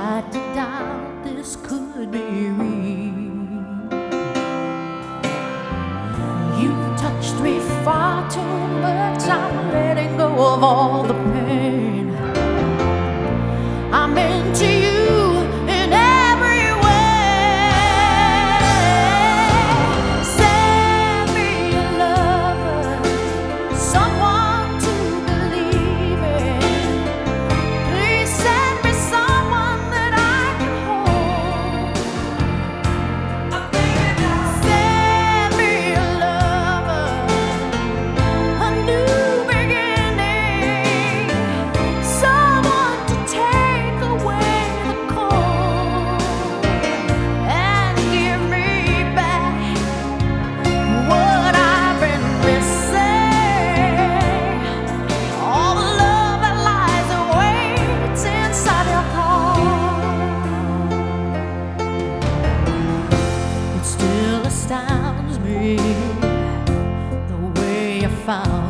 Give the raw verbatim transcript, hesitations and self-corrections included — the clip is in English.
tried to doubt this could be real. You've touched me far too much, I'm letting go of all the pain. I'm into you in every way. Send me a lover, someone to believe in. Please send me someone that I can hold. Send me a lover, a new beginning, someone to take away the cold and give me back what I've been missing. All the love that lies and waits inside your heart. It still astounds me the way you found